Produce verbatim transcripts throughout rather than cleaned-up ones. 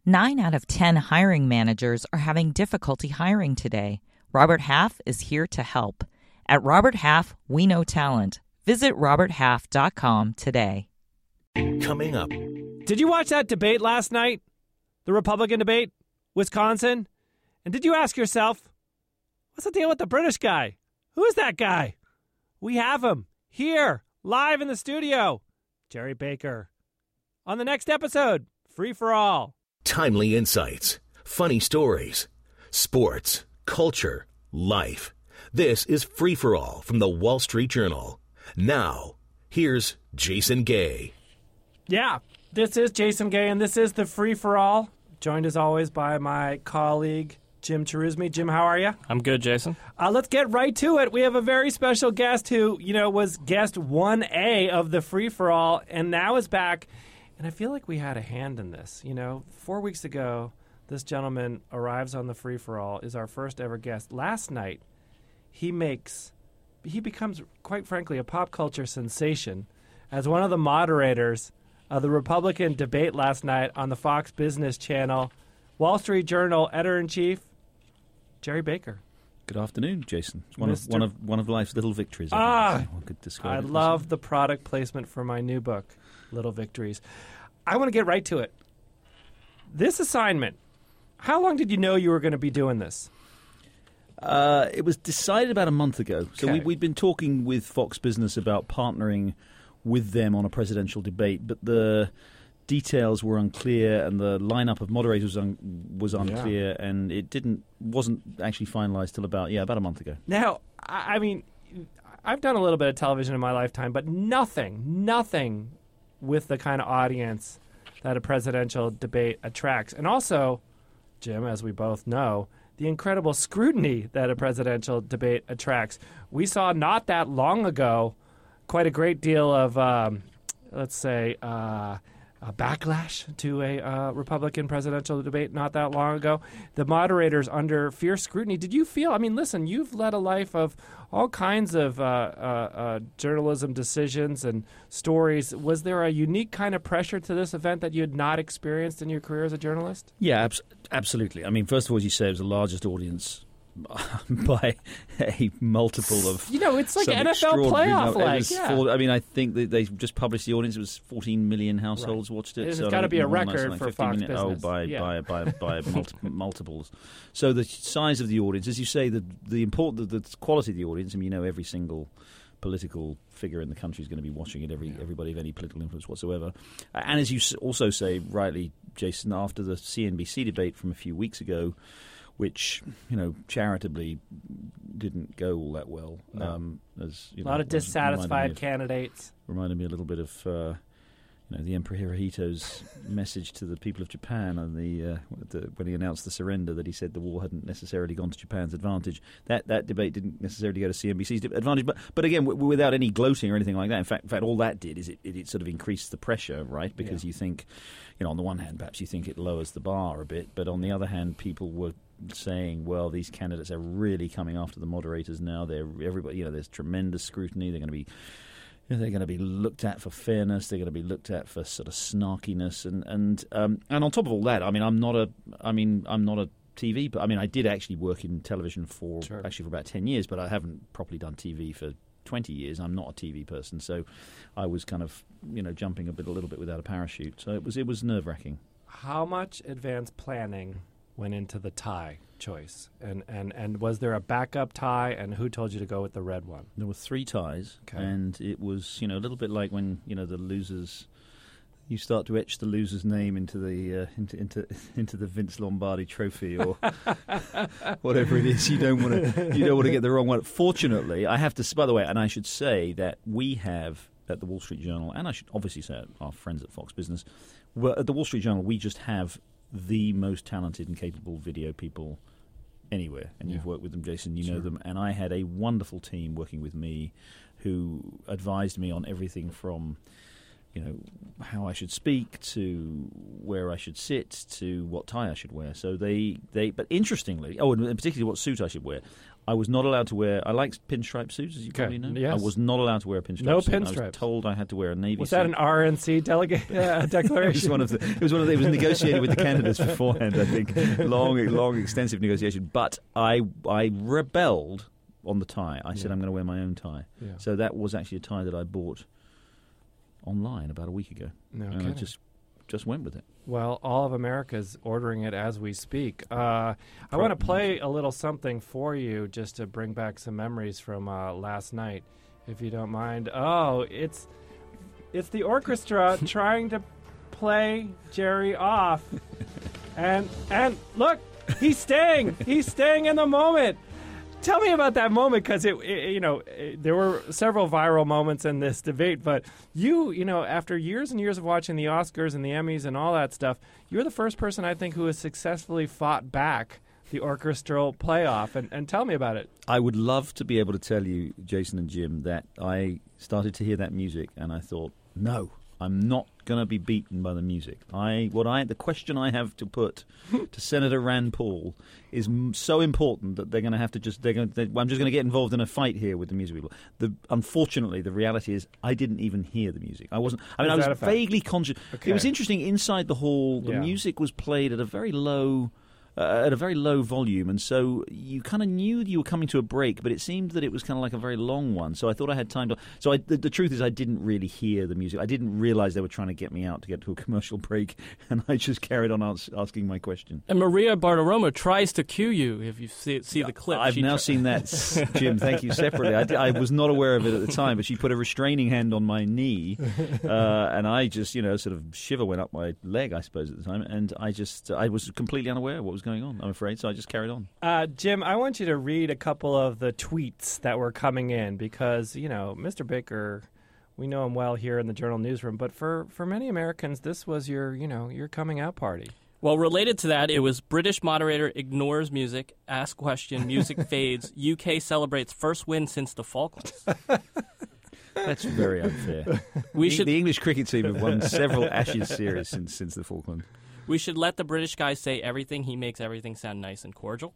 Nine out of ten hiring managers are having difficulty hiring today. Robert Half is here to help. At Robert Half, we know talent. Visit robert half dot com today. Coming up. Did you watch that debate last night? The Republican debate? Wisconsin? And did you ask yourself, what's the deal with the British guy? Who is that guy? We have him here, live in the studio. Jerry Baker. On the next episode, Free for All. Timely insights, funny stories, sports, culture, life. This is Free for All from the Wall Street Journal. Now, here's Jason Gay. Yeah, this is Jason Gay, and this is the Free for All. Joined as always by my colleague, Jim Cheruzmi. Jim, how are you? I'm good, Jason. Uh, let's get right to it. We have a very special guest who, you know, was guest one A of the Free for All, and now is back. And I feel like we had a hand in this. You know, four weeks ago, this gentleman arrives on the Free for All, is our first ever guest. Last night, he makes, he becomes, quite frankly, a pop culture sensation as one of the moderators of the Republican debate last night on the Fox Business Channel. Wall Street Journal editor-in-chief, Jerry Baker. Good afternoon, Jason. It's one of one of one of life's little victories. Ah, I could describe I it love as. the product placement for my new book, Little Victories. I want to get right to it. This assignment, how long did you know you were going to be doing this? Uh, it was decided about a month ago. So Okay. we, we'd been talking with Fox Business about partnering with them on a presidential debate, but the details were unclear and the lineup of moderators was, un- was unclear, yeah. and it didn't wasn't actually finalized till about yeah about a month ago. Now, I, I mean, I've done a little bit of television in my lifetime, but nothing, nothing with the kind of audience that a presidential debate attracts. And also, Jim, as we both know, the incredible scrutiny that a presidential debate attracts. We saw not that long ago quite a great deal of, um, let's say, uh, a backlash to a uh, Republican presidential debate not that long ago. The moderators under fierce scrutiny. Did you feel, I mean, listen, you've led a life of all kinds of uh, uh, uh, journalism decisions and stories. Was there a unique kind of pressure to this event that you had not experienced in your career as a journalist? Yeah, abs- absolutely. I mean, first of all, as you say, it was the largest audience by a multiple of, you know, it's like some N F L extraordinary playoff number. It like. was Yeah. four- I mean, I think that they just published the audience. It was fourteen million households Right. watched it. It's so gotta I be a don't know, record something like for fifteen Fox million. Business. Oh, by Yeah. by by by multi- multiples. So the size of the audience, as you say, the the important the, the quality of the audience. I mean, you know, every single political figure in the country is going to be watching it. Every everybody of any political influence whatsoever. Uh, and as you s- also say rightly, Jason, after the C N B C debate from a few weeks ago, which, you know, charitably didn't go all that well. No. Um, as, you A know, lot of was- reminded dissatisfied me of- candidates. Reminded me a little bit of, uh, you know, the Emperor Hirohito's message to the people of Japan on the, uh, the when he announced the surrender, that he said the war hadn't necessarily gone to Japan's advantage. That that debate didn't necessarily go to C N B C's advantage, but but again, w- without any gloating or anything like that. In fact, in fact, all that did is it, it, it sort of increased the pressure, right? Because Yeah. you think, you know, on the one hand, perhaps you think it lowers the bar a bit, but on the other hand, people were saying, well, these candidates are really coming after the moderators now. They're everybody, you know, there's tremendous scrutiny. They're going to be, you know, they're going to be looked at for fairness. They're going to be looked at for sort of snarkiness, and and um, and on top of all that, I mean, I'm not a, I mean, I'm not a T V, but I mean, I did actually work in television for Sure. actually for about ten years, but I haven't properly done T V for twenty years. I'm not a T V person, so I was kind of, you know, jumping a bit, a little bit without a parachute. So it was, it was nerve wracking. How much advanced planning went into the tie choice? And, and, and was there a backup tie, and who told you to go with the red one? There were three ties, Okay. and it was, you know, a little bit like when, you know, the losers, you start to etch the loser's name into the uh, into into into the Vince Lombardi Trophy or whatever it is. You don't want to you don't want to get the wrong one. Fortunately, I have to. s- By the way, and I should say that we have at the Wall Street Journal, and I should obviously say at our friends at Fox Business, well, at the Wall Street Journal, we just have the most talented and capable video people anywhere. And you've Yeah. worked with them, Jason. You know Sure. them. And I had a wonderful team working with me who advised me on everything from, you know, how I should speak to where I should sit to what tie I should wear. So they, they but interestingly, oh, and particularly what suit I should wear. I was not allowed to wear. I like pinstripe suits, as you Okay, probably know. yes. I was not allowed to wear a pinstripe No suit. I pinstripes. was told I had to wear a navy Was suit. that an R N C delegate uh, It declaration? was one of the. It was one of the. It was negotiated with the candidates beforehand. I think long, long, extensive negotiation. But I, I rebelled on the tie. I said Yeah. I'm going to wear my own tie. Yeah. So that was actually a tie that I bought online about a week ago, No and I kidding. just, just went with it. Well, all of America's ordering it as we speak. Uh, I want to play a little something for you just to bring back some memories from uh, last night, if you don't mind. Oh, it's it's the orchestra trying to play Jerry off, and and look, he's staying. He's staying in the moment. Tell me about that moment, because it, it, you know, it, there were several viral moments in this debate. But you, you know, after years and years of watching the Oscars and the Emmys and all that stuff, you're the first person I think who has successfully fought back the orchestral playoff. And, and tell me about it. I would love to be able to tell you, Jason and Jim, that I started to hear that music and I thought, no, I'm not going to be beaten by the music. I what I the question I have to put to Senator Rand Paul is m- so important that they're going to have to just they're going they, I'm just going to get involved in a fight here with the music people. The unfortunately the reality is I didn't even hear the music. I wasn't. I mean, Is I that a was fact? vaguely conscious. Okay. It was interesting inside the hall. The Yeah. music was played at a very low. Uh, at a very low volume, and so you kind of knew you were coming to a break, but it seemed that it was kind of like a very long one. So I thought I had time to. So I, the, the truth is, I didn't really hear the music. I didn't realize they were trying to get me out to get to a commercial break, and I just carried on as, asking my question. And Maria Bartiromo tries to cue you if you see, see the clip. I've She now try- seen that, Jim. Thank you separately. I, di- I was not aware of it at the time, but she put a restraining hand on my knee, uh, and I just, you know, sort of shiver went up my leg, I suppose, at the time, and I just, I was completely unaware of what was going on. I'm afraid. So I just carried on. Uh, Jim, I want you to read a couple of the tweets that were coming in because, you know, Mister Baker, we know him well here in the Journal newsroom, but for, for many Americans, this was your, you know, your coming out party. Well, related to that, it was British moderator ignores music, ask question, music fades, U K celebrates first win since the Falklands. That's very unfair. We the, should the English cricket team have won several Ashes series since since the Falklands. we should let the British guy say everything. He makes everything sound nice and cordial.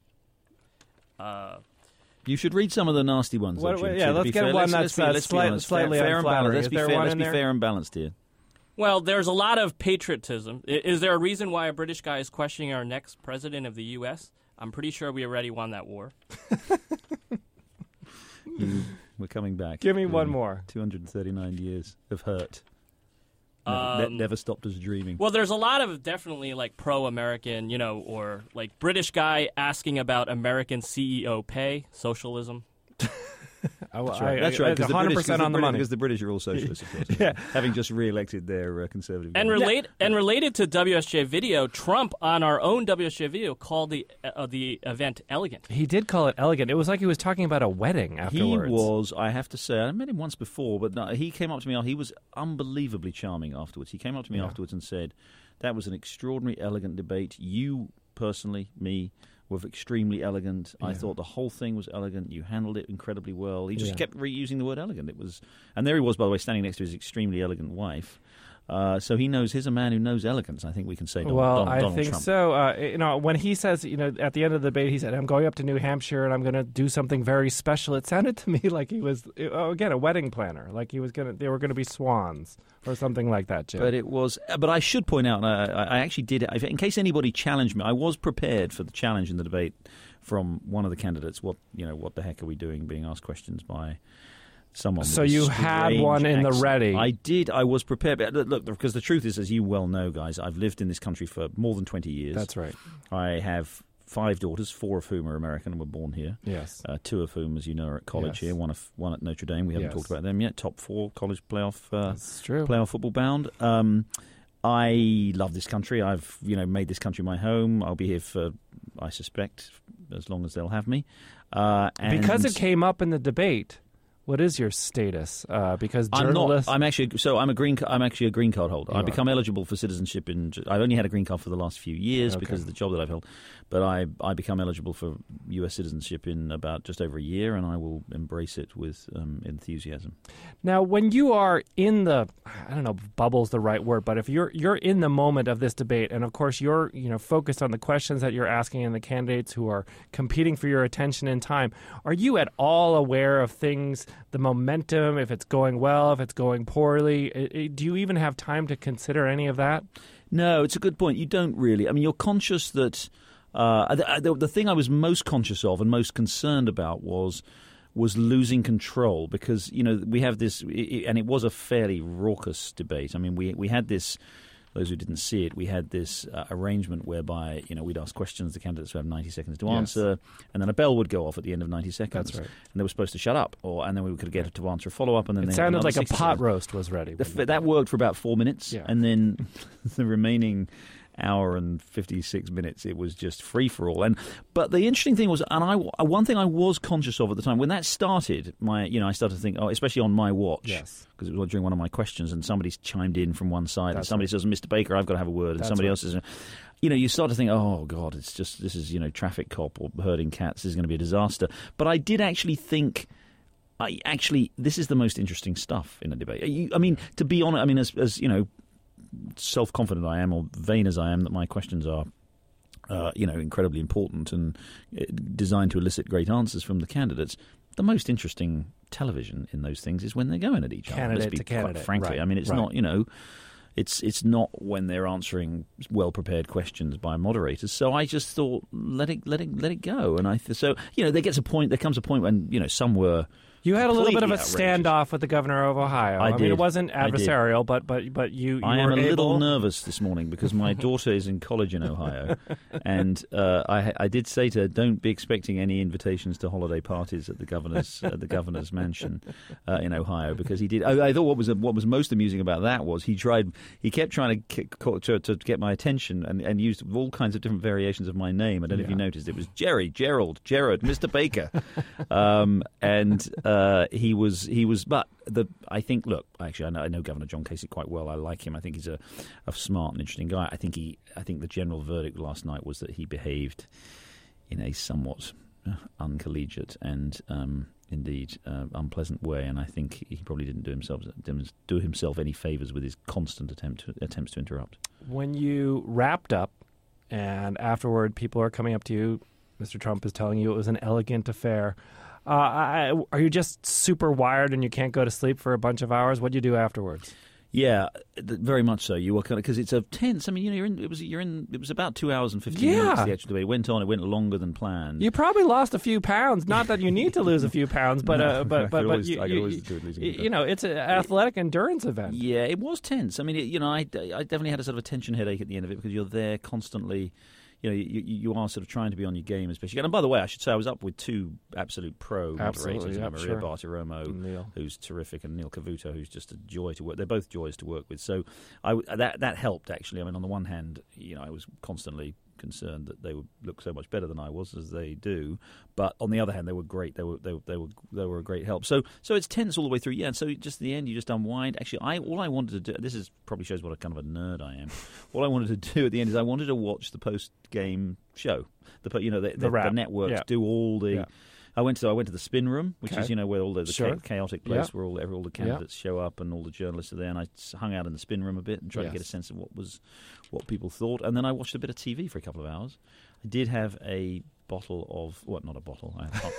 Uh, You should read some of the nasty ones. What- though, Jim, yeah, too, to let's be get fair. one let's, that's, let's be, uh, let's be slight- honest. slightly fair, fair and unflattering. balanced. Let's Is be there fair. one Let's in be there? fair and balanced here. well, there's a lot of patriotism. I- Is there a reason why a British guy is questioning our next president of the U S? I'm pretty sure we already won that war. You, we're coming back. Give me one Um, more. two hundred thirty-nine years of hurt. Never, that Um, never stopped us dreaming. Well, there's a lot of definitely like pro-American, you know, or like British guy asking about American C E O pay, socialism. I, That's right. I, That's right. It's because the one hundred British- percent because on the British- money. Because the British are all socialists, of course. Yeah. Having just re-elected their uh, conservative. And government. relate and related to W S J Video, Trump on our own W S J Video called the uh, the event elegant. He did call it elegant. It was like he was talking about a wedding afterwards. He was, I have to say, I met him once before, but no, he came up to me. He was unbelievably charming afterwards. He came up to me Yeah. afterwards and said, "That was an extraordinary, elegant debate. You personally, me, were extremely elegant. I Yeah. thought the whole thing was elegant. You handled it incredibly well." He just Yeah. kept reusing the word elegant. It was, and there he was, by the way, standing next to his extremely elegant wife. Uh, so he knows. He's a man who knows elegance. I think we can say. Donald, Well, Donald, I Donald think Trump. so. Uh, you know, when he says, you know, at the end of the debate, he said, "I'm going up to New Hampshire and I'm going to do something very special." It sounded to me like he was, oh, again, a wedding planner. Like he was going to, they were going to be swans or something like that, Jim. But it was. But I should point out, and I, I actually did. In case anybody challenged me, I was prepared for the challenge in the debate from one of the candidates. What you know? What the heck are we doing? Being asked questions by someone. So with a you had strange one in the accent. ready. I did. I was prepared. But look, look, because the truth is, as you well know, guys, I've lived in this country for more than twenty years. That's right. I have five daughters, four of whom are American and were born here. Yes. Uh, two of whom, as you know, are at college Yes. here. One of one at Notre Dame. We haven't Yes. talked about them yet. Top four college playoff. Uh, That's true. playoff football bound. Um, I love this country. I've you know made this country my home. I'll be here for, I suspect, as long as they'll have me. Uh, and Because it came up in the debate, What is your status? Uh, because I'm journalists... not. I'm actually. So I'm a green. I'm actually a green card holder. You I are. become eligible for citizenship in. I've only had a green card for the last few years Okay. because of the job that I've held. But I I become eligible for U S citizenship in about just over a year, and I will embrace it with um, enthusiasm. Now, when you are in the, I don't know, if bubble's the right word, but if you're you're in the moment of this debate, and of course you're you know focused on the questions that you're asking and the candidates who are competing for your attention and time, are you at all aware of things, the momentum, if it's going well, if it's going poorly? I- I- do you even have time to consider any of that? No, it's a good point. You don't really. I mean, you're conscious that uh, the, the, the thing I was most conscious of and most concerned about was was losing control because, you know, we have this, and it was a fairly raucous debate. I mean, we we had this, those who didn't see it, we had this uh, arrangement whereby, you know, we'd ask questions, the candidates would have ninety seconds to Yes. answer, and then a bell would go off at the end of ninety seconds. That's right. And they were supposed to shut up, or and then we could get to answer a follow-up, and then It they had sounded another like a sixty pot seconds. roast was ready. The, f- that worked for about four minutes, Yeah. and then the remaining hour and fifty-six minutes, it was just free for all. And but the interesting thing was, and I one thing I was conscious of at the time when that started, my you know I started to think, oh, especially on my watch, Yes. because it was during one of my questions, and somebody's chimed in from one side, and That's somebody right. says, Mister Baker, I've got to have a word, and That's somebody right. else says, you know, you start to think, oh God, it's just this is you know traffic cop or herding cats. This is going to be a disaster. But I did actually think. I actually, this is the most interesting stuff in a debate. You, I mean, to be honest, I mean, as, as you know, self-confident I am, or vain as I am, that my questions are, uh, you know, incredibly important and uh, designed to elicit great answers from the candidates. The most interesting television in those things is when they're going at each other. Candidate Let's be to quite candidate, frankly, right, I mean, it's right. not, you know. It's it's not when they're answering well-prepared questions by moderators. So I just thought, let it let it let it go. And I th- so you know there gets a point. There comes a point when you know some were. You had a little bit of a completely standoff with the governor of Ohio. I mean, did. it wasn't I did. adversarial, but but but you, you I were am a able... little nervous this morning because my daughter is in college in Ohio, and uh, I, I did say to her, "Don't be expecting any invitations to holiday parties at the governor's at the governor's mansion uh, in Ohio," because he did. I, I thought what was what was most amusing about that was he tried. He kept trying to kick, to, to get my attention and, and used all kinds of different variations of my name. I don't know if you Yeah. noticed. It was Jerry, Gerald, Jared, Mister Baker, um, and uh, he was. He was, but the I think. Look, actually, I know, I know Governor John Kasich quite well. I like him. I think he's a, a smart and interesting guy. I think he. I think the general verdict last night was that he behaved in a somewhat uh, uncollegiate and um, indeed uh, unpleasant way. And I think he probably didn't do himself didn't do himself any favors with his constant attempt to, attempts to interrupt. When you wrapped up, and afterward, people are coming up to you. Mister Trump is telling you it was an elegant affair. Uh, I, are you just super wired and you can't go to sleep for a bunch of hours? What do you do afterwards? Yeah, th- very much so. You were kind of because it's a tense. I mean, you know, you're in, it was you're in. It was about two hours and fifteen Yeah. minutes. The actual debate it went on. It went longer than planned. You probably lost a few pounds. Not that you need to lose a few pounds, but No, uh, I but could but, but always- you, I could you, always do it losing you, a bit. you know, it's an athletic endurance event. Yeah, it was tense. I mean, it, you know, I, I definitely had a sort of a tension headache at the end of it because you're there constantly. You know, you, you are sort of trying to be on your game, especially. And by the way, I should say I was up with two absolute pro Absolutely, moderators, yeah, you know, Maria sure. Bartiromo, Neil. who's terrific, and Neil Cavuto, who's just a joy to work. They're both joys to work with. So I w that that helped actually. I mean, on the one hand, you know, I was constantly concerned that they would look so much better than I was, as they do. But on the other hand, they were great. They were they, they were they were a great help. So so it's tense all the way through. Yeah. And so just in the end, you just unwind. Actually, I all I wanted to do. This is probably shows what a kind of a nerd I am. All I wanted to do at the end is I wanted to watch the post game show. The you know the, the, The wrap. the networks Yeah. do all the. Yeah. I went to I went to the spin room, which Okay. is you know where all the, the Sure. cha- chaotic place Yeah. where all every, all the candidates show up and all the journalists are there, and I s- hung out in the spin room a bit and tried to get a Yes. sense of what was what people thought, and then I watched a bit of T V for a couple of hours. I did have a bottle of what? Not a bottle.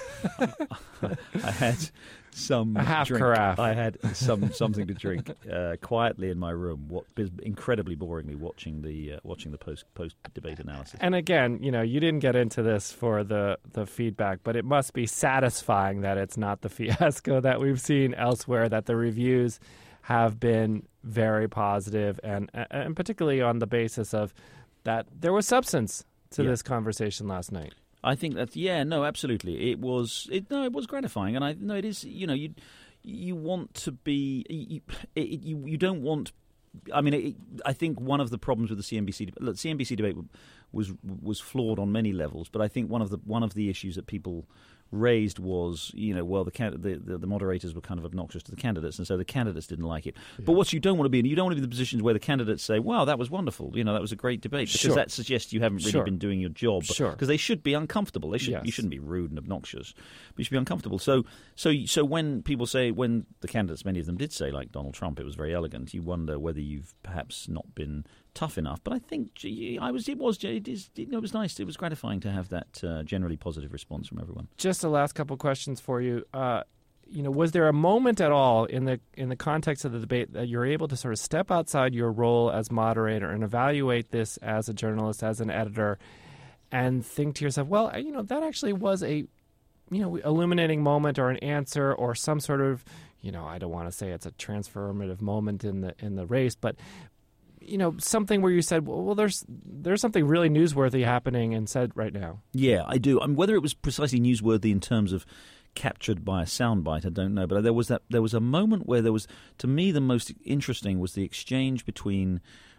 I, I had some A half drink. carafe. I had some something to drink uh, quietly in my room. What incredibly boringly watching the uh, watching the post post debate analysis. And again, you know, you didn't get into this for the, the feedback, but it must be satisfying that it's not the fiasco that we've seen elsewhere, that the reviews have been very positive, and and particularly on the basis of that there was substance to Yeah. this conversation last night. I think that yeah, no, absolutely. It was it no, it was gratifying, and I no, it is. You know, you you want to be you it, you, you don't want. I mean, it, I think one of the problems with the C N B C debate, look, C N B C debate was was flawed on many levels, but I think one of the one of the issues that people raised was, you know, well, the, can- the, the the moderators were kind of obnoxious to the candidates, and so the candidates didn't like it. Yeah. But what you don't want to be in, you don't want to be in the positions where the candidates say, wow, that was wonderful, you know, that was a great debate, because Sure. that suggests you haven't really Sure. been doing your job. Sure. Because they should be uncomfortable. They should. Yes. You shouldn't be rude and obnoxious, but you should be uncomfortable. So, so, so when people say, when the candidates, many of them did say, like Donald Trump, it was very elegant, you wonder whether you've perhaps not been tough enough. But I think I was. It was. It, is, it was nice. It was gratifying to have that uh, generally positive response from everyone. Just the last couple of questions for you. Uh, you know, was there a moment at all in the in the context of the debate that you're able to sort of step outside your role as moderator and evaluate this as a journalist, as an editor, and think to yourself, well, you know, that actually was a, you know, illuminating moment or an answer or some sort of, you know, I don't want to say it's a transformative moment in the in the race, but you know, something where you said, well, well, there's there's something really newsworthy happening and said right now. Yeah, I do. I mean, whether it was precisely newsworthy in terms of captured by a soundbite, I don't know. But there was that. There was a moment where there was, to me, the most interesting was the exchange between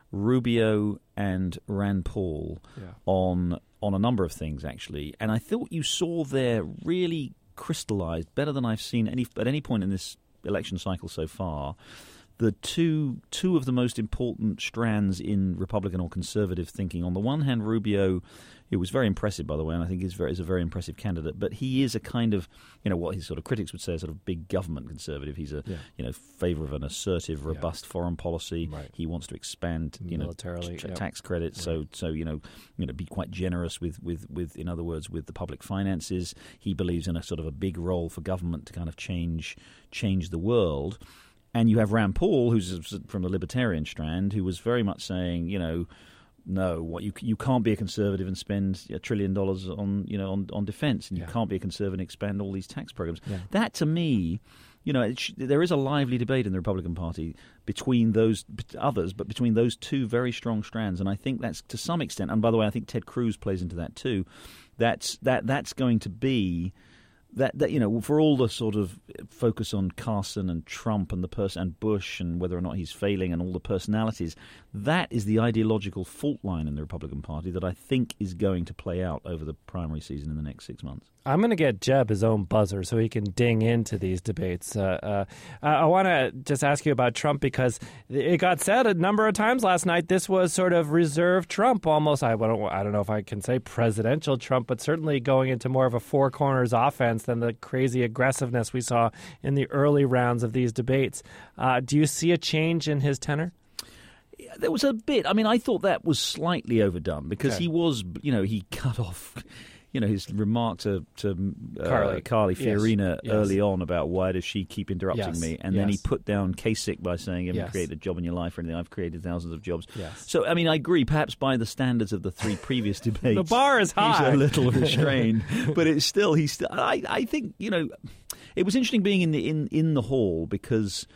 Rubio and Rand Paul Yeah. on on a number of things, actually. And I thought you saw there really crystallized, better than I've seen any at any point in this election cycle so far, the two two of the most important strands in Republican or conservative thinking. On the one hand, Rubio, who was very impressive, by the way, and I think is very is a very impressive candidate, but he is a kind of, you know, what his sort of critics would say, a sort of big government conservative. He's a Yeah. you know favor of an assertive, robust Yeah. foreign policy. Right. He wants to expand, you know, Militarily, t- yep. tax credits, so so you know, you know, be quite generous with, with, with, in other words, with the public finances. He believes in a sort of a big role for government to kind of change change the world. And you have Rand Paul, who's from the libertarian strand, who was very much saying, you know, no, what you you can't be a conservative and spend a trillion dollars on you know on, on defense, and you Yeah. can't be a conservative and expand all these tax programs. Yeah. That, to me, you know, it sh- there is a lively debate in the Republican Party between those bet- others, but between those two very strong strands, and I think that's to some extent. And by the way, I think Ted Cruz plays into that too. That's that that's going to be. That, that you know, for all the sort of focus on Carson and Trump and the person and Bush and whether or not he's failing and all the personalities, that is the ideological fault line in the Republican Party that I think is going to play out over the primary season in the next six months. I'm going to get Jeb his own buzzer so he can ding into these debates. Uh, uh, I want to just ask you about Trump because it got said a number of times last night this was sort of reserve Trump almost. I don't, I don't know if I can say presidential Trump, but certainly going into more of a four corners offense than the crazy aggressiveness we saw in the early rounds of these debates. Uh, do you see a change in his tenor? There was a bit. I mean, I thought that was slightly overdone because Okay. he was, you know, he cut off, you know, his remark to, to uh, Carly. Carly Yes. Fiorina Yes. early on about why does she keep interrupting Yes. me, and then he Yes. put down Kasich by saying, "You haven't Yes. created a job in your life or anything. I've created thousands of jobs." Yes. So, I mean, I agree. Perhaps by the standards of the three previous debates, The bar is high. He's a little restrained, but it's still he's. Still, I, I think you know, it was interesting being in the in, in the hall because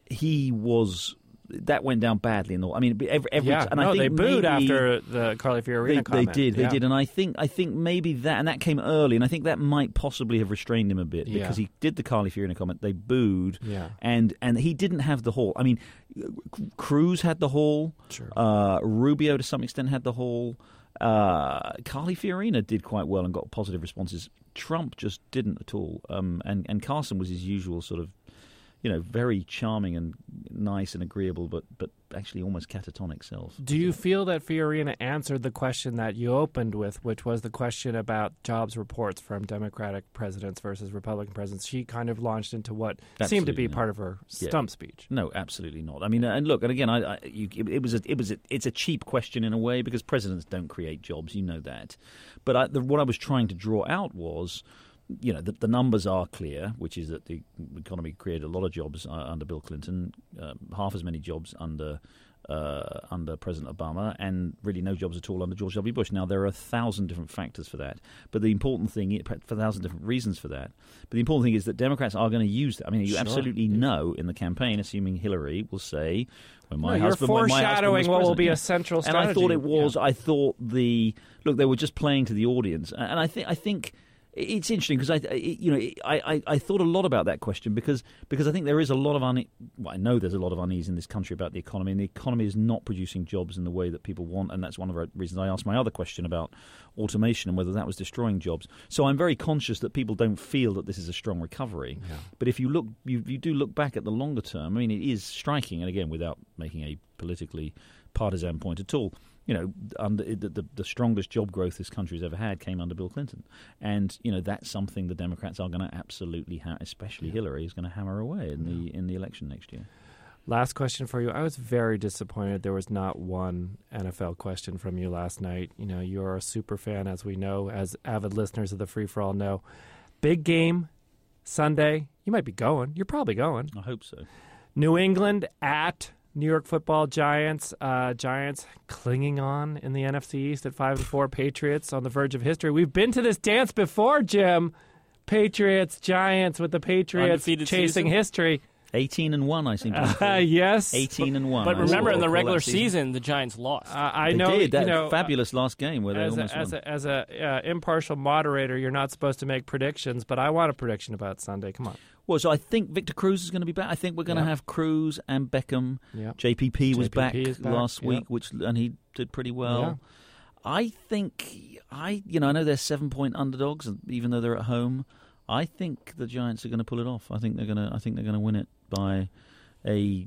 he was. That went down badly in the. I mean, every, every Yeah, and no, I think they booed maybe, after the Carly Fiorina they, they comment. did, they Yeah. did, and I think I think maybe that and that came early, and I think that might possibly have restrained him a bit Yeah. because he did the Carly Fiorina comment. They booed, Yeah. and and he didn't have the hall. I mean, Cruz had the hall. Sure. Uh, Rubio to some extent had the hall. Uh, Carly Fiorina did quite well and got positive responses. Trump just didn't at all. Um, and and Carson was his usual sort of. You know, very charming and nice and agreeable, but but actually almost catatonic self. Do you feel that Fiorina answered the question that you opened with, which was the question about jobs reports from Democratic presidents versus Republican presidents? She kind of launched into what seemed to be Absolutely not. part of her Yeah. stump speech. No, absolutely not. I mean, and look, and again, I, I you, it, it was a, it was a, it's a cheap question in a way because presidents don't create jobs, you know that. But I, the, what I was trying to draw out was. You know, the, the numbers are clear, which is that the economy created a lot of jobs uh, under Bill Clinton, uh, half as many jobs under uh, under President Obama, and really no jobs at all under George W. Bush. Now, there are a thousand different factors for that, but the important thing, is, for a thousand different reasons for that, but the important thing is that Democrats are going to use that. I mean, you Sure. absolutely know in the campaign, assuming Hillary will say, when my No, you're husband, when my husband foreshadowing was what will president. be Yeah. a central And strategy. I thought it was, Yeah. I thought the, look, they were just playing to the audience, and I think, I think, It's interesting because I, you know, I, I, I thought a lot about that question because because I think there is a lot of une- well, I know there's a lot of unease in this country about the economy, and the economy is not producing jobs in the way that people want, and that's one of the reasons I asked my other question about automation and whether that was destroying jobs. So I'm very conscious that people don't feel that this is a strong recovery. Yeah. But if you look, you, you do look back at the longer term. I mean, it is striking, and again, without making a politically partisan point at all. You know, under the, the, the strongest job growth this country has ever had came under Bill Clinton. And, you know, that's something the Democrats are going to absolutely, ha- especially yeah. Hillary, is going to hammer away in yeah. the in the election next year. Last question for you. I was very disappointed there was not one N F L question from you last night. You know, you're a super fan, as we know, as avid listeners of the Free For All know. Big game Sunday. You might be going. You're probably going. I hope so. New England at New York Football Giants. Uh, Giants clinging on in the N F C East at five and four. Patriots on the verge of history. We've been to this dance before, Jim. Patriots, Giants with the Patriots Undefeated chasing season. history. Eighteen and one, I seem to remember. Uh, yes, eighteen and one. But remember, in the regular season, season, the Giants lost. Uh, I they know. did that you know, fabulous last game where they as almost a, as won. a, as a uh, impartial moderator, you're not supposed to make predictions, but I want a prediction about Sunday. Come on. Well, so I think Victor Cruz is going to be back. I think we're going to Yep. have Cruz and Beckham. Yep. J P P was J P P back, is back, last yep. week, which and he did pretty well. Yeah. I think I, you know, I know they're seven point underdogs, even though they're at home. I think the Giants are going to pull it off. I think they're going to. I think they're going to win it by a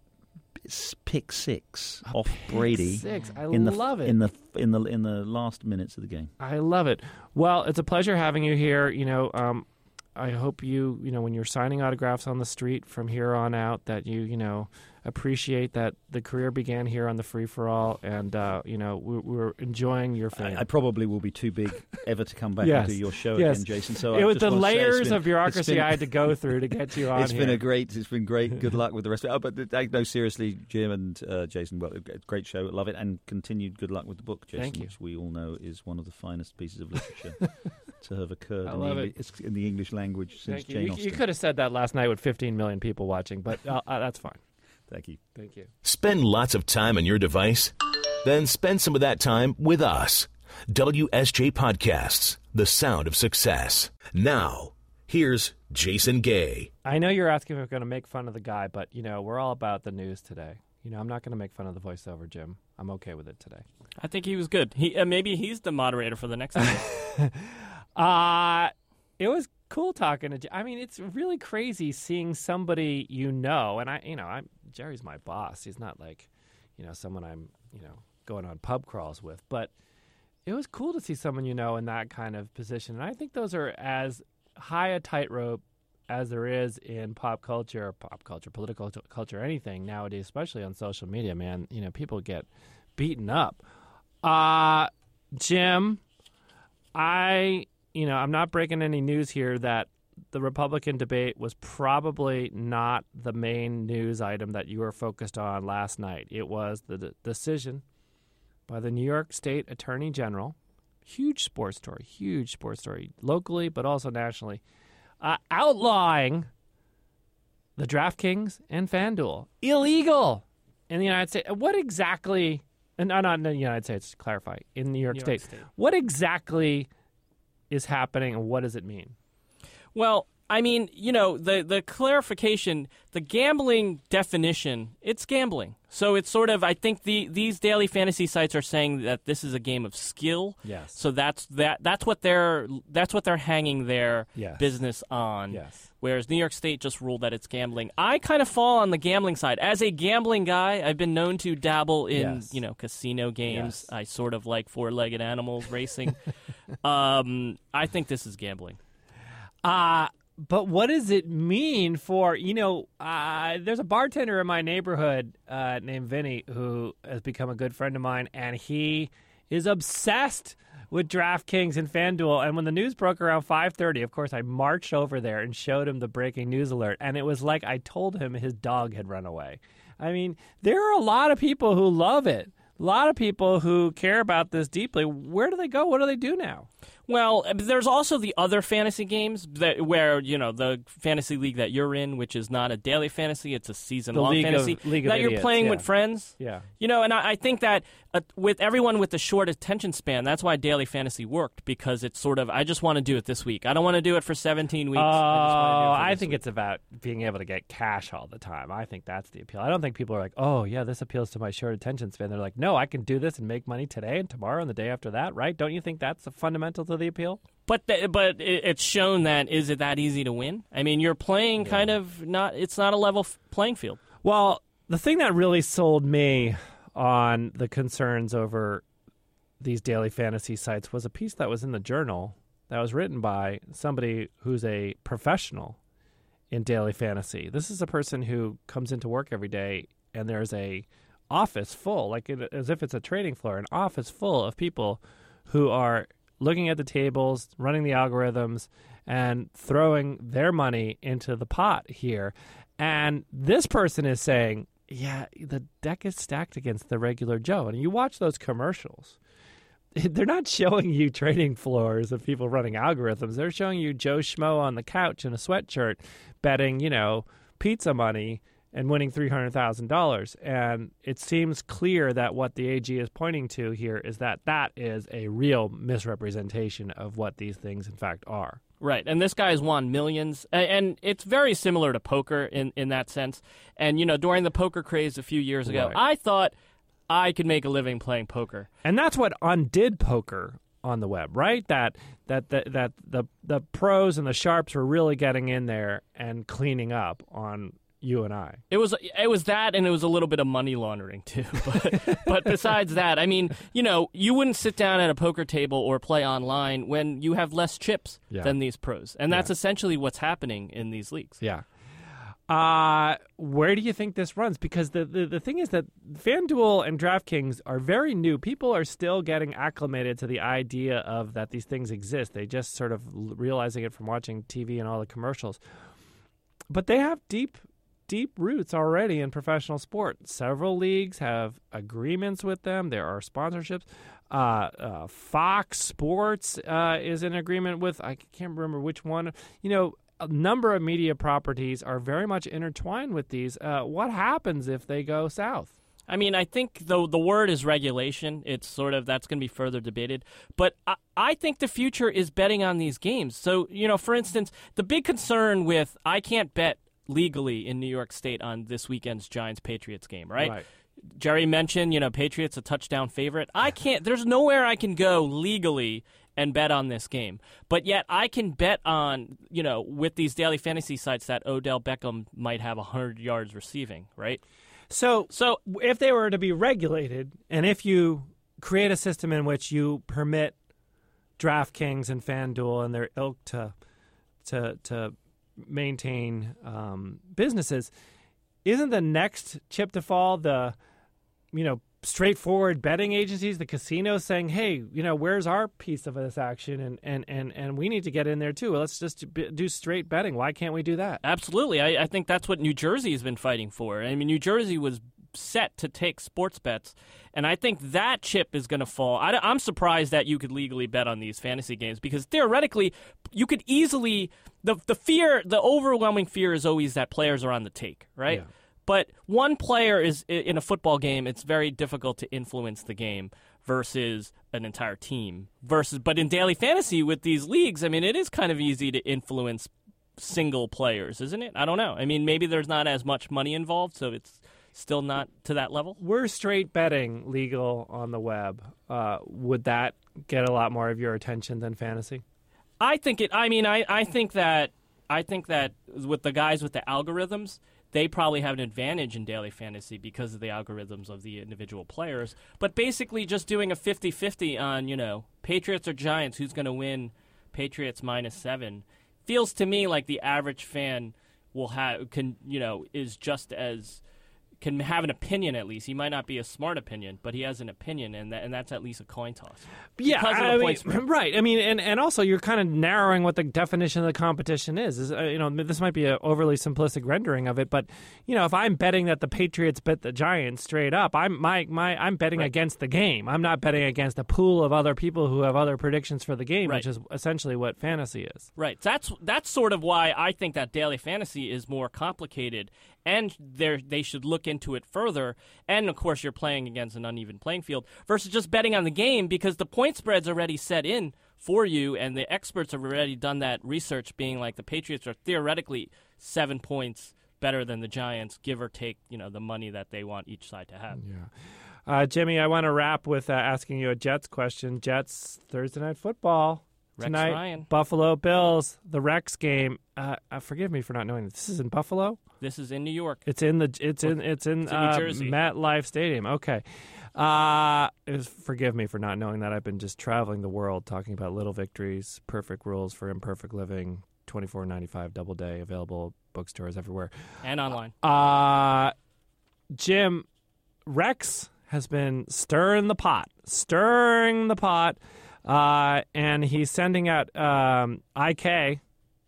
pick six A off pick Brady. Six. I in the, love it. in the in the in the last minutes of the game. I love it. Well, it's a pleasure having you here. You know, um, I hope you, you know, when you're signing autographs on the street from here on out, that you, you know, appreciate that the career began here on the Free For All, and uh, you know, we're, we're enjoying your fame. I, I probably will be too big ever to come back Yes. and do your show Yes. again, Jason. So it I was just the want to say it's layers been- of bureaucracy it's been- I had to go through to get you on It's here. been a great. It's been great. Good luck with the rest of it. Oh, but uh, no, seriously, Jim and uh, Jason, well, great show. Love it, and continued good luck with the book, Jason, Thank you. which we all know is one of the finest pieces of literature to have occurred I in the, love Engli- it. it's in the English language since Thank you. Jane You, Austen. you could have said that last night with fifteen million people watching, but uh, uh, that's fine. Thank you. Thank you. Spend lots of time on your device? Then spend some of that time with us. W S J Podcasts, the sound of success. Now, here's Jason Gay. I know you're asking if we're going to make fun of the guy, but, you know, we're all about the news today. You know, I'm not going to make fun of the voiceover, Jim. I'm okay with it today. I think he was good. He uh, maybe he's the moderator for the next one. uh, it was cool talking to Jim. I mean, it's really crazy seeing somebody you know, and I, you know, I'm Jerry's my boss. He's not like, you know, someone I'm, you know, going on pub crawls with, but it was cool to see someone you know in that kind of position. And I think those are as high a tightrope as there is in pop culture, pop culture, political t- culture, anything nowadays, especially on social media, man. You know, people get beaten up. Uh, Jim, I, you know, I'm not breaking any news here that the Republican debate was probably not the main news item that you were focused on last night. It was the d- decision by the New York State Attorney General, huge sports story, huge sports story, locally but also nationally, uh, outlawing the DraftKings and FanDuel. Illegal in the United States. What exactly, and uh, not in the United States, to clarify, in New York, New York State, State. what exactly is happening and what does it mean? Well, I mean, you know, the, the clarification, the gambling definition, it's gambling. So it's sort of, I think the these daily fantasy sites are saying that this is a game of skill. Yes. So that's that that's what they're that's what they're hanging their Yes. business on. Yes. Whereas New York State just ruled that it's gambling. I kind of fall on the gambling side. As a gambling guy, I've been known to dabble in, Yes. you know, casino games. Yes. I sort of like four-legged animals racing. um, I think this is gambling. Uh, but what does it mean for, you know, uh, there's a bartender in my neighborhood uh, named Vinny who has become a good friend of mine, and he is obsessed with DraftKings and FanDuel. And when the news broke around five thirty, of course, I marched over there and showed him the breaking news alert. And it was like I told him his dog had run away. I mean, there are a lot of people who love it. a lot of people who care about this deeply, where do they go? What do they do now? Well, there's also the other fantasy games that where, you know, the fantasy league that you're in, which is not a daily fantasy, it's a season-long League fantasy of- League of that you're Idiots, playing yeah. with friends. Yeah. You know, and I, I think that uh, with everyone with the short attention span, that's why daily fantasy worked, because it's sort of, I just want to do it this week. I don't want to do it for seventeen weeks. Oh, I, just wanna do it for I this think week. it's about being able to get cash all the time. I think that's the appeal. I don't think people are like, oh, yeah, this appeals to my short attention span. They're like, no, I can do this and make money today and tomorrow and the day after that, right? Don't you think that's a fundamental to the appeal? But th- but it, it's shown that, is it that easy to win? I mean, you're playing kind of not, it's not a level f- playing field. Well, the thing that really sold me on the concerns over these daily fantasy sites was a piece that was in the Journal that was written by somebody who's a professional in daily fantasy. This is a person who comes into work every day and there's a office full, like it, as if it's a trading floor, an office full of people who are looking at the tables, running the algorithms, and throwing their money into the pot here. And this person is saying, yeah, the deck is stacked against the regular Joe. And you watch those commercials, they're not showing you trading floors of people running algorithms. They're showing you Joe Schmo on the couch in a sweatshirt betting, you know, pizza money and winning three hundred thousand dollars. And it seems clear that what the A G is pointing to here is that that is a real misrepresentation of what these things, in fact, are. Right, and this guy's won millions, A- and it's very similar to poker in, in that sense. And, you know, during the poker craze a few years ago, Right. I thought I could make a living playing poker. And that's what undid poker on the web, right? That that that, that the the pros and the sharps were really getting in there and cleaning up on you and I. It was it was that, and it was a little bit of money laundering too. But, but besides that, I mean, you know, you wouldn't sit down at a poker table or play online when you have less chips Yeah. than these pros, and that's Yeah. essentially what's happening in these leagues. Yeah. Uh, where do you think this runs? Because the, the, the thing is that FanDuel and DraftKings are very new. People are still getting acclimated to the idea of that these things exist. They just sort of l- realizing it from watching T V and all the commercials. But they have deep, deep roots already in professional sport. Several leagues have agreements with them. There are sponsorships. Uh, uh, Fox Sports uh, is in agreement with, I can't remember which one. You know, a number of media properties are very much intertwined with these. Uh, what happens if they go south? I mean, I think the the word is regulation. It's sort of, that's going to be further debated. But I, I think the future is betting on these games. So, you know, for instance, the big concern with, I can't bet legally in New York State on this weekend's Giants-Patriots game, right? Right. Jerry mentioned, you know, Patriots a touchdown favorite. I can't, there's nowhere I can go legally and bet on this game. But yet I can bet on, you know, with these daily fantasy sites that Odell Beckham might have one hundred yards receiving, right? So, So if they were to be regulated, and if you create a system in which you permit DraftKings and FanDuel and their ilk to to to maintain um, businesses, isn't the next chip to fall the, you know, straightforward betting agencies, the casinos saying, hey, you know, where's our piece of this action? And, and, and, and we need to get in there too. Let's just b- do straight betting. Why can't we do that? Absolutely. I, I think that's what New Jersey has been fighting for. I mean, New Jersey was set to take sports bets, and I think that chip is going to fall. I, I'm surprised that you could legally bet on these fantasy games, because theoretically, you could easily, the, the fear, the overwhelming fear is always that players are on the take, right? Yeah. But one player is in a football game, it's very difficult to influence the game versus an entire team. Versus, but in daily fantasy with these leagues, I mean, it is kind of easy to influence single players, isn't it? I don't know. I mean, maybe there's not as much money involved, so it's still not to that level. Were straight betting legal on the web, uh, would that get a lot more of your attention than fantasy? I think it. I mean, I, I think that I think that with the guys with the algorithms, they probably have an advantage in daily fantasy because of the algorithms of the individual players. But basically just doing a fifty-fifty on, you know, Patriots or Giants, who's going to win, Patriots minus seven, feels to me like the average fan will have, can, you know, is just as can have an opinion at least. He might not be a smart opinion, but he has an opinion, and that, and that's at least a coin toss. Yeah, because of I the mean, point spread. right. I mean, and, and also you're kind of narrowing what the definition of the competition is. is uh, you know, this might be an overly simplistic rendering of it, but you know, if I'm betting that the Patriots bet the Giants straight up, I'm my my I'm betting right. against the game. I'm not betting against a pool of other people who have other predictions for the game, right. which is essentially what fantasy is. Right. That's that's sort of why I think that daily fantasy is more complicated, and they they should look into it further. And of course, you're playing against an uneven playing field versus just betting on the game, because the point spread's already set in for you, and the experts have already done that research, being like the Patriots are theoretically seven points better than the Giants, give or take, you know, the money that they want each side to have. Yeah. Uh, Jimmy, I want to wrap with uh, asking you a Jets question. Jets Thursday Night Football. Rex Tonight, Ryan. Buffalo Bills, the Rex game. Uh, uh, forgive me for not knowing this. This is in Buffalo. This is in New York. It's in the. It's in. It's in, It's in New uh, Jersey. MetLife Stadium. Okay. Uh, it was, forgive me for not knowing that. I've been just traveling the world talking about little victories, perfect rules for imperfect living. twenty-four ninety-five double day, available bookstores everywhere And online. Uh, Jim, Rex has been stirring the pot, stirring the pot. Uh, and he's sending out um, I K,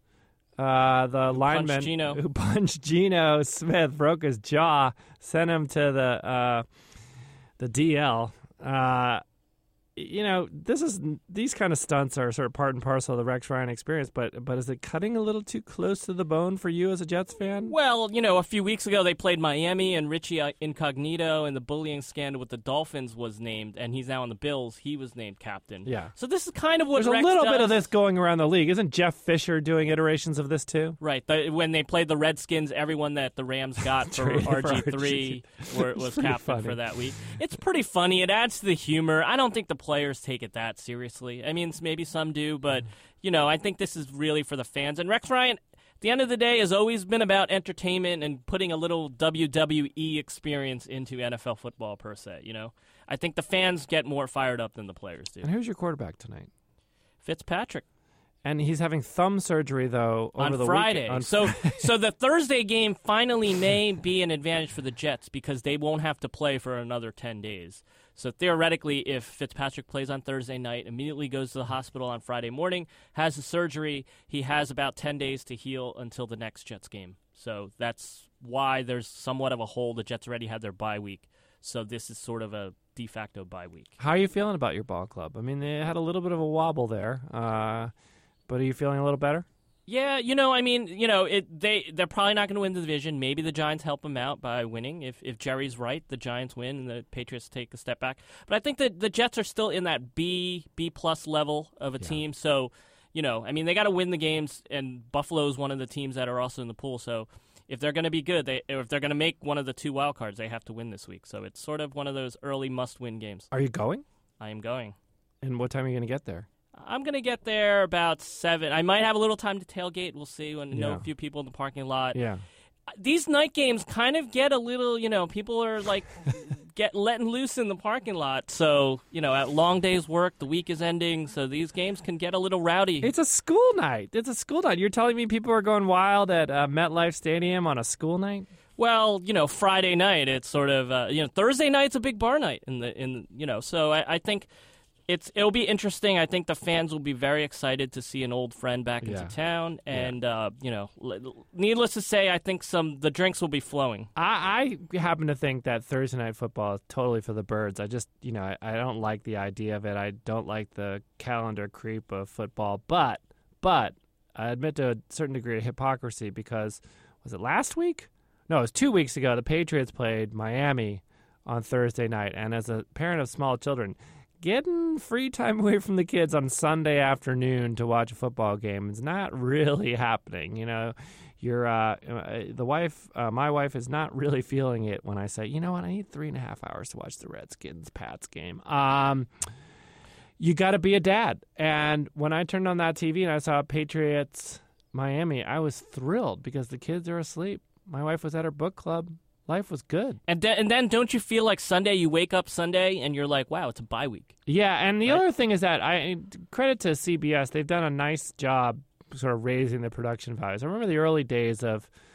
uh, the Who lineman punched Geno. who punched Geno Smith, broke his jaw, sent him to the uh, the D L. Uh, you know, this is these kind of stunts are sort of part and parcel of the Rex Ryan experience. But but is it cutting a little too close to the bone for you as a Jets fan? Well, you know, a few weeks ago they played Miami, and Richie Incognito, and the bullying scandal with the Dolphins was named, and he's now on the Bills. He was named captain. Yeah. So this is kind of what There's Rex a little does. bit of this going around the league. Isn't Jeff Fisher doing iterations of this too? Right. The, when they played the Redskins, everyone that the Rams got for Traded for R G three were, was pretty captain funny. for that week. It's pretty funny. It adds to the humor. I don't think the players take it that seriously. I mean, maybe some do, but, you know, I think this is really for the fans. And Rex Ryan, at the end of the day, has always been about entertainment and putting a little W W E experience into N F L football, per se, you know? I think the fans get more fired up than the players do. And who's your quarterback tonight? Fitzpatrick. And he's having thumb surgery though over on the Friday. weekend. On so, so the Thursday game finally may be an advantage for the Jets because they won't have to play for another ten days. So theoretically, if Fitzpatrick plays on Thursday night, immediately goes to the hospital on Friday morning, has the surgery, he has about ten days to heal until the next Jets game. So that's why there's somewhat of a hole. The Jets already had their bye week, so this is sort of a de facto bye week. How are you feeling about your ball club? I mean, they had a little bit of a wobble there, uh, but are you feeling a little better? Yeah, you know, I mean, you know, it they they're probably not going to win the division. Maybe the Giants help them out by winning. If if Jerry's right, the Giants win and the Patriots take a step back. But I think that the Jets are still in that B B plus level of a Yeah. team. So, you know, I mean, they got to win the games, and Buffalo's one of the teams that are also in the pool. So, if they're going to be good, they or if they're going to make one of the two wild cards, they have to win this week. So it's sort of one of those early must-win games. Are you going? I am going. And what time are you going to get there? I'm going to get there about seven. I might have a little time to tailgate. We'll see. When know Yeah. a few people in the parking lot. Yeah. These night games kind of get a little, you know, people are like get letting loose in the parking lot. So, you know, at long day's work, the week is ending, so these games can get a little rowdy. It's a school night. It's a school night. You're telling me people are going wild at uh, MetLife Stadium on a school night? Well, you know, Friday night, it's sort of, uh, you know, Thursday night's a big bar night in the, in you know, so I, I think it's it'll be interesting. I think the fans will be very excited to see an old friend back Yeah. into town, and uh, you know, l- needless to say, I think some the drinks will be flowing. I, I happen to think that Thursday Night Football is totally for the birds. I just, you know, I, I don't like the idea of it. I don't like the calendar creep of football. But, but I admit to a certain degree of hypocrisy because, was it last week? No, it was two weeks ago. The Patriots played Miami on Thursday night. And as a parent of small children, getting free time away from the kids on Sunday afternoon to watch a football game is not really happening. You know, you're uh, the wife. Uh, my wife is not really feeling it when I say, you know what, I need three and a half hours to watch the Redskins Pats game. Um, you got to be a dad. And when I turned on that T V and I saw Patriots Miami, I was thrilled because the kids are asleep. My wife was at her book club. Life was good. And then, and then don't you feel like Sunday, you wake up Sunday and you're like, wow, it's a bye week. Yeah, and the Right. other thing is that I credit to C B S. They've done a nice job sort of raising the production values. I remember the early days of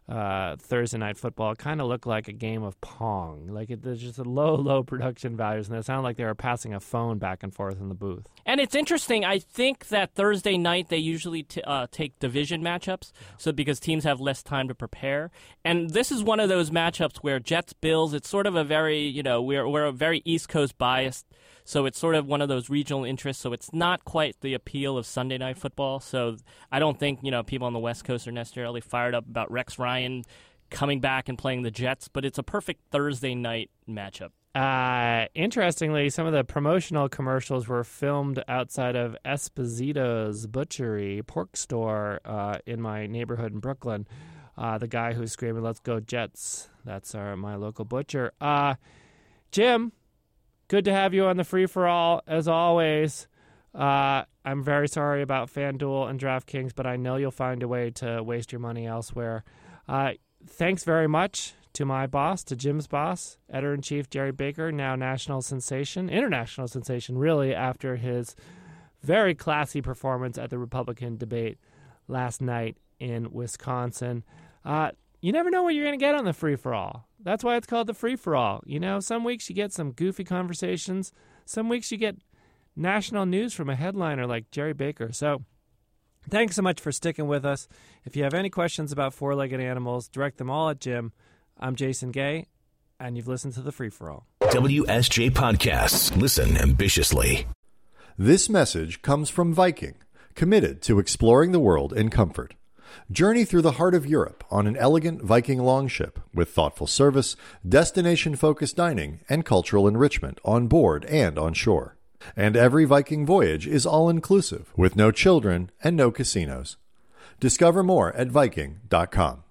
uh, Thursday Night Football kind of looked like a game of Pong. Like it, there's just a low, low production values, and it sounded like they were passing a phone back and forth in the booth. And it's interesting. I think that Thursday night they usually t- uh, take division matchups, so because teams have less time to prepare. And this is one of those matchups where Jets Bills. It's sort of a very you know we're we're a very East Coast biased. So it's sort of one of those regional interests, so it's not quite the appeal of Sunday Night Football. So I don't think, you know, people on the West Coast are necessarily fired up about Rex Ryan coming back and playing the Jets, but it's a perfect Thursday night matchup. Uh, interestingly, some of the promotional commercials were filmed outside of Esposito's Butchery pork store uh, in my neighborhood in Brooklyn. Uh, the guy who's screaming, "Let's go Jets." That's our, my local butcher. Uh, Jim, good to have you on the free-for-all, as always. Uh, I'm very sorry about FanDuel and DraftKings, but I know you'll find a way to waste your money elsewhere. Uh, thanks very much to my boss, to Jim's boss, editor-in-chief Jerry Baker, now national sensation, international sensation, really, after his very classy performance at the Republican debate last night in Wisconsin. Uh, you never know what you're going to get on the free-for-all. That's why it's called the free-for-all. You know, some weeks you get some goofy conversations. Some weeks you get national news from a headliner like Jerry Baker. So thanks so much for sticking with us. If you have any questions about four-legged animals, direct them all at Jim. I'm Jason Gay, and you've listened to the free-for-all. W S J Podcasts. Listen ambitiously. This message comes from Viking, committed to exploring the world in comfort. Journey through the heart of Europe on an elegant Viking longship with thoughtful service, destination-focused dining, and cultural enrichment on board and on shore. And every Viking voyage is all-inclusive with no children and no casinos. Discover more at Viking dot com.